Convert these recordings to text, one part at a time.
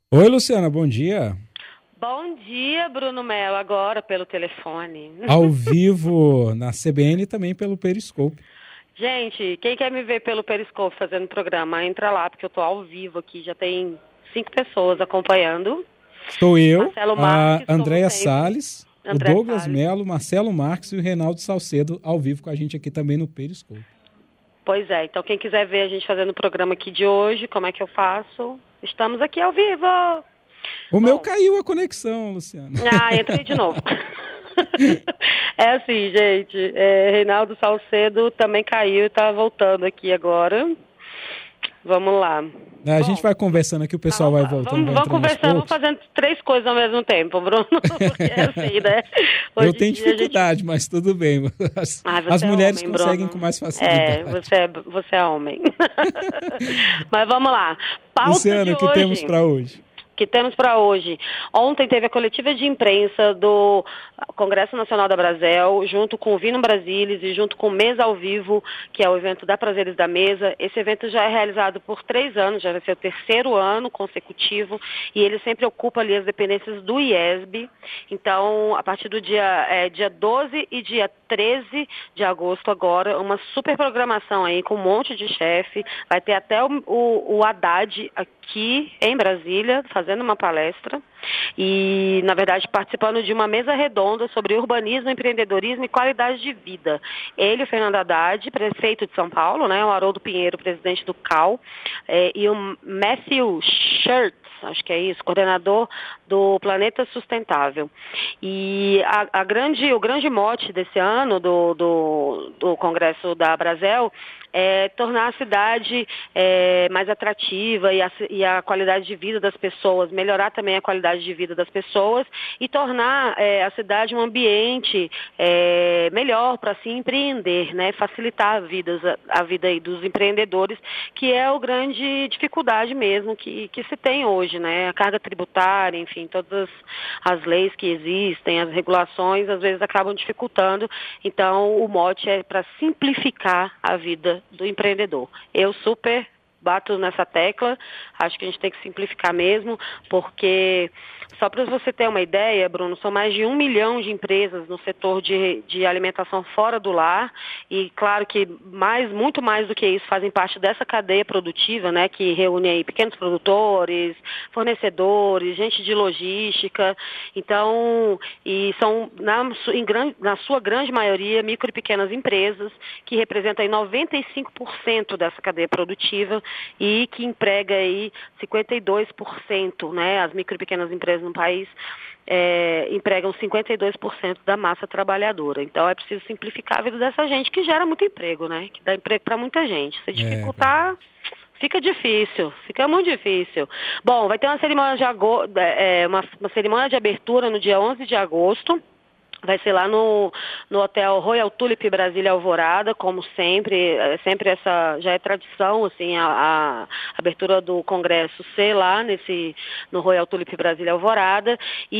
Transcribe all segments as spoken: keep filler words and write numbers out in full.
Oi, Luciana, bom dia. Bom dia, Bruno Melo, agora pelo telefone. Ao vivo na C B N e também pelo Periscope. Gente, quem quer me ver pelo Periscope fazendo programa, entra lá, porque eu tô ao vivo aqui, já tem cinco pessoas acompanhando. Estou eu, Marcelo a Marques, como Andréia sempre. Salles, o André Douglas Salles. Melo, Marcelo Marques e o Reinaldo Salcedo ao vivo com a gente aqui também no Periscope. Pois é, então quem quiser ver a gente fazendo o programa aqui de hoje, como é que eu faço? Estamos aqui ao vivo! O meu Bom, caiu a conexão, Luciana. ah, entrei de novo. É assim, gente, é, Reinaldo Salcedo também caiu e tá voltando aqui agora. Vamos lá. A gente Bom, vai conversando aqui, o mas pessoal vamos, vai fa- voltando, vamos, vai vamos entrando aos conversar, vamos poucos. fazendo três coisas ao mesmo tempo, Bruno, porque é assim, né? Eu Hoje em tenho dia a gente... dificuldade, mas tudo bem. As, Ai, as você é mulheres homem, conseguem com Bruno. mais É, facilidade. você é, você é homem. Mas vamos lá. Pauta Luciana, de o que temos hoje. para hoje? Que temos para hoje. Ontem teve a coletiva de imprensa do Congresso Nacional da Brasel, junto com o Vino Brasilis e junto com o Mesa ao Vivo, que é o evento da Prazeres da Mesa. Esse evento já é realizado por três anos, já vai ser o terceiro ano consecutivo, e ele sempre ocupa ali as dependências do I E S B. Então, a partir do dia, é, dia doze e dia treze de agosto agora, uma super programação aí com um monte de chefe. Vai ter até o, o, o Haddad aqui em Brasília, fazendo uma palestra e, na verdade, participando de uma mesa redonda sobre urbanismo, empreendedorismo e qualidade de vida. Ele, o Fernando Haddad, prefeito de São Paulo, né, o Haroldo Pinheiro, presidente do C A U, é, e o Matthew Shirts, acho que é isso, coordenador do Planeta Sustentável. E a, a grande, o grande mote desse ano do, do, do Congresso da Brasel é tornar a cidade é, mais atrativa e a, e a qualidade de vida das pessoas, melhorar também a qualidade de vida das pessoas e tornar é, a cidade um ambiente é, melhor para se empreender, né? Facilitar a vida, a vida aí dos empreendedores, que é a grande dificuldade mesmo que, que se tem hoje, né? A carga tributária, enfim, todas as leis que existem, as regulações, às vezes acabam dificultando. Então, o mote é para simplificar a vida do empreendedor. Eu super bato nessa tecla, acho que a gente tem que simplificar mesmo, porque, só para você ter uma ideia, Bruno, são mais de um milhão de empresas no setor de, de alimentação fora do lar, e claro que mais, muito mais do que isso fazem parte dessa cadeia produtiva, né, que reúne aí pequenos produtores, fornecedores, gente de logística, então, e são, na, em grande, na sua grande maioria, micro e pequenas empresas, que representam aí noventa e cinco por cento dessa cadeia produtiva, e que emprega aí cinquenta e dois por cento, né, as micro e pequenas empresas no país é, empregam cinquenta e dois por cento da massa trabalhadora. Então é preciso simplificar a vida dessa gente que gera muito emprego, né, que dá emprego para muita gente. Se É dificultar, verdade. fica difícil, fica muito difícil. Bom, vai ter uma cerimônia de, ago- é, uma, uma cerimônia de abertura no dia onze de agosto. Vai ser lá no, no Hotel Royal Tulip Brasília Alvorada, como sempre, é sempre essa, já é tradição, assim, a, a abertura do Congresso ser lá nesse, no Royal Tulip Brasília Alvorada,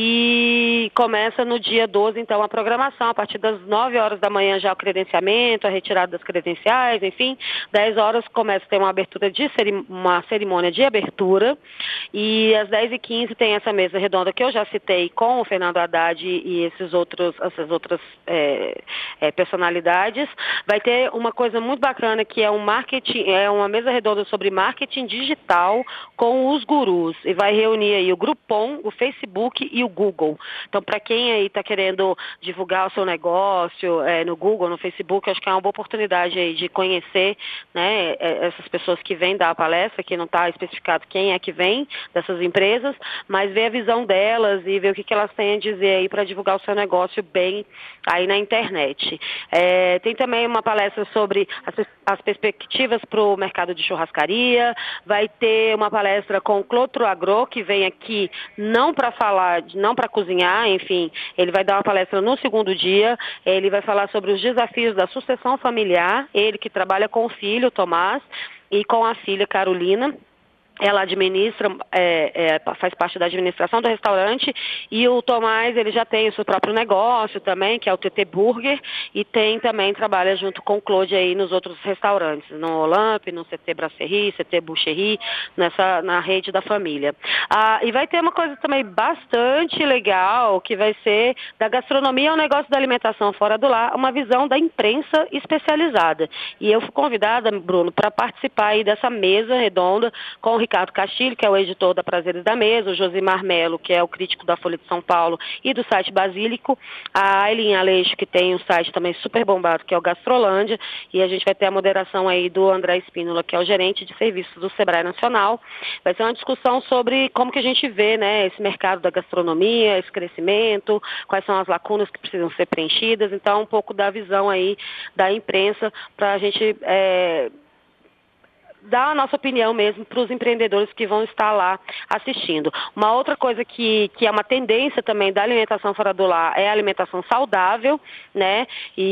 e começa no dia doze, então, a programação, a partir das nove horas da manhã já o credenciamento, a retirada das credenciais, enfim, dez horas começa a ter uma abertura de cerim- uma cerimônia de abertura, e às dez e quinze tem essa mesa redonda que eu já citei com o Fernando Haddad e, e esses outros essas outras é, é, personalidades. Vai ter uma coisa muito bacana que é um marketing, é uma mesa redonda sobre marketing digital com os gurus, e vai reunir aí o Groupon, o Facebook e o Google. Então, para quem aí está querendo divulgar o seu negócio é, no Google, no Facebook, acho que é uma boa oportunidade aí de conhecer, né, essas pessoas que vêm dar a palestra, que não está especificado quem é que vem dessas empresas, mas ver a visão delas e ver o que, que elas têm a dizer aí para divulgar o seu negócio bem aí na internet. É, tem também uma palestra sobre as, as perspectivas para o mercado de churrascaria, vai ter uma palestra com o Clotro Agro, que vem aqui não para falar, não para cozinhar, enfim, ele vai dar uma palestra no segundo dia, ele vai falar sobre os desafios da sucessão familiar, ele que trabalha com o filho, Tomás, e com a filha, Carolina. ela administra, é, é, faz parte da administração do restaurante, e o Tomás, ele já tem o seu próprio negócio também, que é o T T Burger, e tem também, trabalha junto com o Claude aí nos outros restaurantes, no Olympe, no C T Brasserie, C T Boucherie, nessa, na rede da família. Ah, e vai ter uma coisa também bastante legal, que vai ser da gastronomia ao negócio da alimentação fora do lar, uma visão da imprensa especializada. E eu fui convidada, Bruno, para participar aí dessa mesa redonda com o Ricardo Castilho, que é o editor da Prazeres da Mesa, o Josimar Melo, que é o crítico da Folha de São Paulo e do site Basílico, a Aileen Aleixo, que tem um site também super bombado, que é o Gastrolândia, e a gente vai ter a moderação aí do André Espínola, que é o gerente de serviços do Sebrae Nacional. Vai ser uma discussão sobre como que a gente vê, né, esse mercado da gastronomia, esse crescimento, quais são as lacunas que precisam ser preenchidas, então um pouco da visão aí da imprensa para a gente é, dar a nossa opinião mesmo para os empreendedores que vão estar lá assistindo. Uma outra coisa que, que é uma tendência também da alimentação fora do lar é a alimentação saudável, né?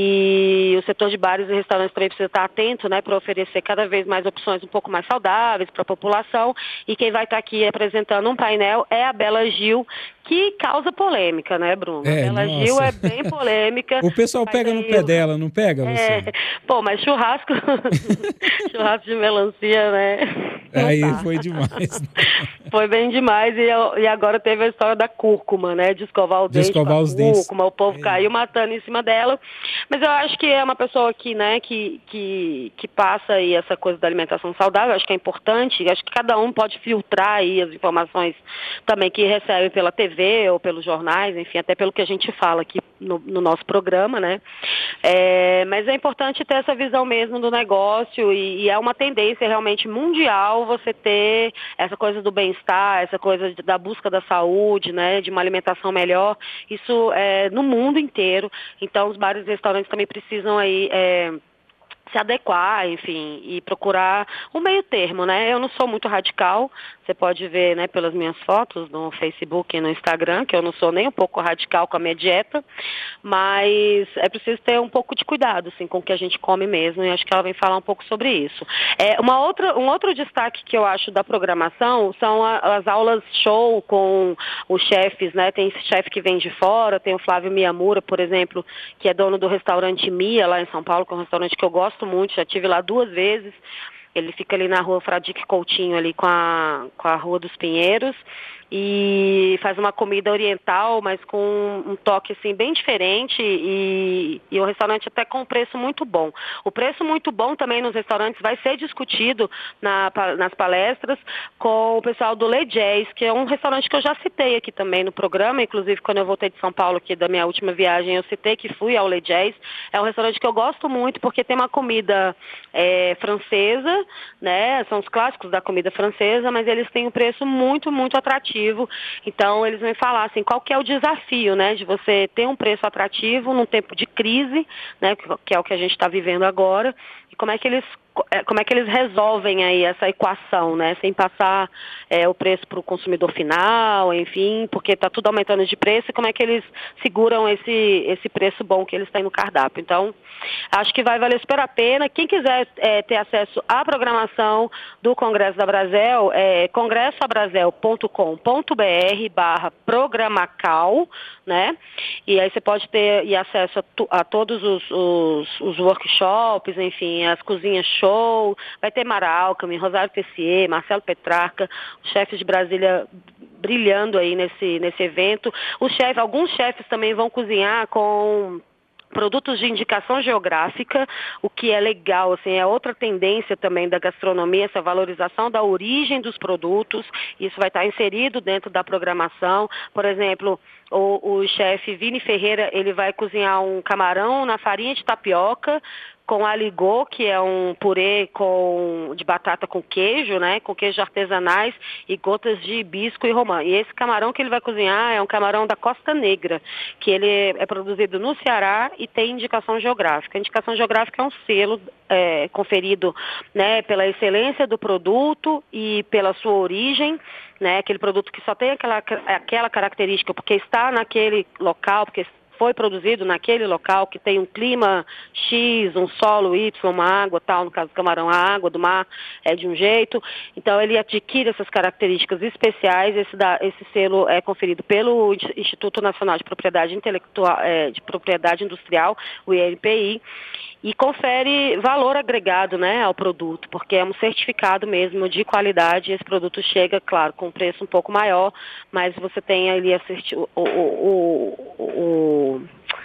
E o setor de bares e restaurantes também precisa estar atento, né, para oferecer cada vez mais opções um pouco mais saudáveis para a população. E quem vai estar aqui apresentando um painel é a Bela Gil, que causa polêmica, né, Bruno? É, a Bela nossa. Gil é bem polêmica. O pessoal pega no pé dela, não pega, Luciano? É, pô, mas churrasco, churrasco de melancia, né? Aí tá. foi demais. Foi bem demais e, eu, e agora teve a história da cúrcuma, né? De escovar o de dente escovar com a os cúrcuma, dentes. o povo é. caiu matando em cima dela. Mas eu acho que é uma pessoa que, né, que, que, que passa aí essa coisa da alimentação saudável, acho que é importante, acho que cada um pode filtrar aí as informações também que recebe pela T V ou pelos jornais, enfim, até pelo que a gente fala aqui no, no nosso programa, né? É, mas é importante ter essa visão mesmo do negócio e, e é uma tendência realmente mundial você ter essa coisa do bem-estar, essa coisa da busca da saúde, né, de uma alimentação melhor, isso é no mundo inteiro. Então os bares e restaurantes também precisam aí é, se adequar, enfim, e procurar um meio termo, né? Eu não sou muito radical, você pode ver, né, pelas minhas fotos no Facebook e no Instagram, que eu não sou nem um pouco radical com a minha dieta, mas é preciso ter um pouco de cuidado, assim, com o que a gente come mesmo, e acho que ela vem falar um pouco sobre isso. É, uma outra, um outro destaque que eu acho da programação são a, as aulas show com os chefes, né? Tem esse chefe que vem de fora, tem o Flávio Miyamura, por exemplo, que é dono do restaurante Mia, lá em São Paulo, que é um restaurante que eu gosto muito, já estive lá duas vezes. Ele fica ali na rua Fradique Coutinho, ali com a, com a Rua dos Pinheiros, e faz uma comida oriental, mas com um toque assim bem diferente e, e um restaurante até com um preço muito bom. O preço muito bom também nos restaurantes vai ser discutido na, nas palestras com o pessoal do Le Jazz, que é um restaurante que eu já citei aqui também no programa, inclusive quando eu voltei de São Paulo aqui da minha última viagem, eu citei que fui ao Le Jazz. É um restaurante que eu gosto muito porque tem uma comida é, francesa, né? São os clássicos da comida francesa, mas eles têm um preço muito, muito atrativo. Então, eles vão falar assim, qual que é o desafio, né, de você ter um preço atrativo num tempo de crise, né, que é o que a gente está vivendo agora, e como é que eles como é que eles resolvem aí essa equação, né, sem passar é, o preço para o consumidor final, enfim, porque está tudo aumentando de preço, e como é que eles seguram esse, esse preço bom que eles têm no cardápio. Então, acho que vai valer super a pena. Quem quiser é, ter acesso à programação do Congresso da Brasel, é congresso abrasel ponto com ponto br barra programacal, né, e aí você pode ter e acesso a, tu, a todos os, os, os workshops, enfim, as cozinhas show, vai ter Mara Alckmin, Rosário Tessier, Marcelo Petrarca, os chefes de Brasília brilhando aí nesse, nesse evento. Os chefes, alguns chefes também vão cozinhar com produtos de indicação geográfica, o que é legal, assim, é outra tendência também da gastronomia, essa valorização da origem dos produtos, isso vai estar inserido dentro da programação. Por exemplo, o, o chefe Vini Ferreira, ele vai cozinhar um camarão na farinha de tapioca, com aligô, que é um purê com, de batata com queijo, né, com queijo artesanais e gotas de hibisco e romã. E esse camarão que ele vai cozinhar é um camarão da Costa Negra, que ele é produzido no Ceará e tem indicação geográfica. A indicação geográfica é um selo é, conferido, né, pela excelência do produto e pela sua origem, né, aquele produto que só tem aquela, aquela característica porque está naquele local, porque foi produzido naquele local que tem um clima X, um solo Y, uma água tal, no caso do camarão, a água do mar é de um jeito, então ele adquire essas características especiais, esse, da, esse selo é conferido pelo Instituto Nacional de Propriedade Intelectual, é, de Propriedade Industrial, o I N P I, e confere valor agregado, né, ao produto, porque é um certificado mesmo de qualidade. Esse produto chega, claro, com um preço um pouco maior, mas você tem ali a, certi- o, o, o, o,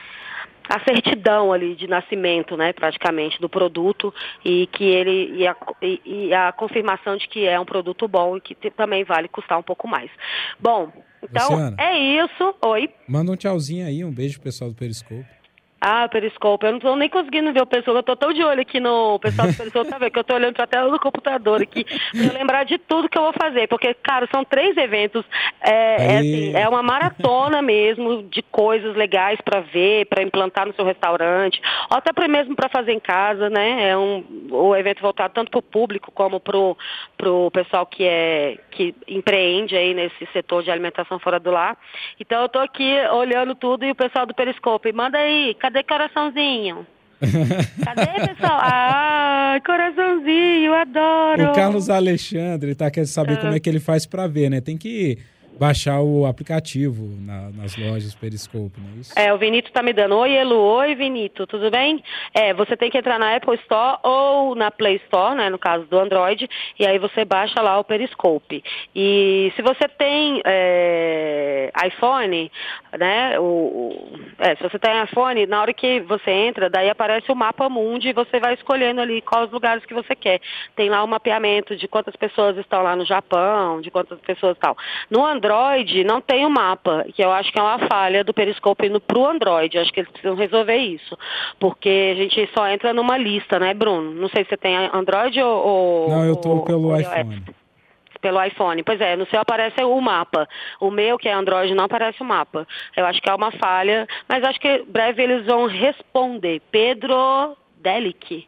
a certidão ali de nascimento, né, praticamente, do produto, e que ele e a, e, e a confirmação de que é um produto bom e que te, também vale custar um pouco mais. Bom, então Luciana, é isso. Oi. Manda um tchauzinho aí, um beijo pro pessoal do Periscope. Ah, Periscope, eu não tô nem conseguindo ver o pessoal, eu tô tão de olho aqui no pessoal do Periscope, tá vendo? Que eu tô olhando pra tela do computador aqui, pra eu lembrar de tudo que eu vou fazer, porque, cara, são três eventos, é, é, assim, é uma maratona mesmo de coisas legais pra ver, pra implantar no seu restaurante, ou até pra, mesmo pra fazer em casa, né? É um o evento voltado tanto pro público como pro, pro pessoal que, é, que empreende aí nesse setor de alimentação fora do lar. Então eu tô aqui olhando tudo e o pessoal do Periscope, manda aí, cadê Cadê coraçãozinho? Cadê, pessoal? Ah, coraçãozinho, adoro. O Carlos Alexandre tá querendo saber ah. como é que ele faz para ver, né? Tem que baixar o aplicativo na, nas lojas Periscope, não é isso? É, o Vinito tá me dando. Oi, Elu. Oi, Vinito. Tudo bem? É, você tem que entrar na Apple Store ou na Play Store, né? No caso do Android. E aí você baixa lá o Periscope. E se você tem é, iPhone, né? O, o, é, se você tem iPhone, na hora que você entra, daí aparece o mapa mundi e você vai escolhendo ali quais lugares que você quer. Tem lá um mapeamento de quantas pessoas estão lá no Japão, de quantas pessoas tal. No Android, Android não tem o um mapa, que eu acho que é uma falha do Periscope indo pro Android. Eu acho que eles precisam resolver isso, porque a gente só entra numa lista, né, Bruno? Não sei se você tem Android ou... Não, eu tô ou, pelo ou iPhone. Pelo iPhone. Pois é, no seu aparece o mapa. O meu, que é Android, não aparece o mapa. Eu acho que é uma falha, mas acho que breve eles vão responder. Pedro Delic.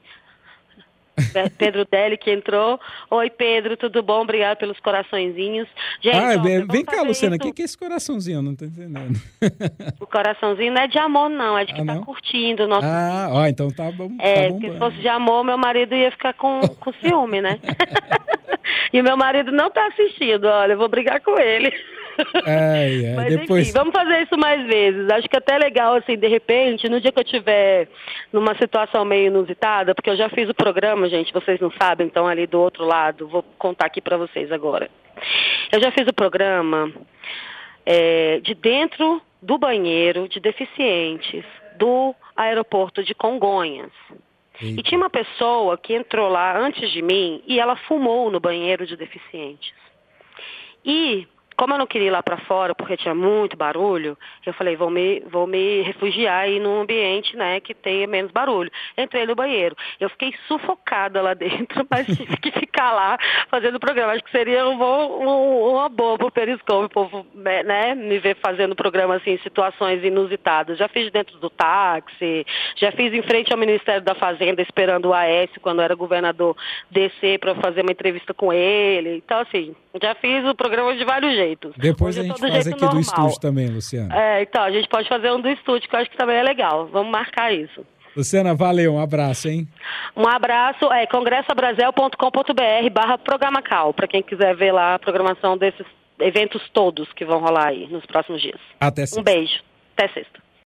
Pedro Deli que entrou. Oi, Pedro, tudo bom? Obrigado pelos coraçõezinhos. Gente, ah, ó, vem, vem cá, Luciana, o isso... que, que é esse coraçãozinho? Eu não tô entendendo. O coraçãozinho não é de amor, não. É de que ah, tá não? curtindo o nosso Ah, ó, então tá bom. É, tá porque se fosse de amor, meu marido ia ficar com, com ciúme, né? E meu marido não tá assistindo, olha, eu vou brigar com ele. Ai, ai, Mas depois... enfim, vamos fazer isso mais vezes. Acho que é até legal, assim, de repente, no dia que eu tiver numa situação meio inusitada, porque eu já fiz o programa, gente, vocês não sabem, então ali do outro lado, vou contar aqui pra vocês agora. Eu já fiz o programa é, de dentro do banheiro de deficientes do aeroporto de Congonhas. Eita. E tinha uma pessoa que entrou lá antes de mim e ela fumou no banheiro de deficientes. E, como eu não queria ir lá para fora porque tinha muito barulho, eu falei, vou me, vou me refugiar aí num ambiente, né, que tenha menos barulho. Entrei no banheiro. Eu fiquei sufocada lá dentro, mas tive que ficar lá fazendo o programa. Acho que seria um bom, um, uma boa pro Periscope, o povo, né, me ver fazendo o programa assim, em situações inusitadas. Já fiz dentro do táxi, já fiz em frente ao Ministério da Fazenda, esperando o Aécio, quando era governador, descer para fazer uma entrevista com ele. Então, assim, já fiz o programa de vários jeitos. Depois Hoje a gente faz aqui normal. do estúdio também, Luciana. É, então, a gente pode fazer um do estúdio, que eu acho que também é legal. Vamos marcar isso. Luciana, valeu, um abraço, hein? Um abraço, é congressoabrasil ponto com ponto br barra programacal, para quem quiser ver lá a programação desses eventos todos que vão rolar aí nos próximos dias. Até sexta. Um beijo, até sexta.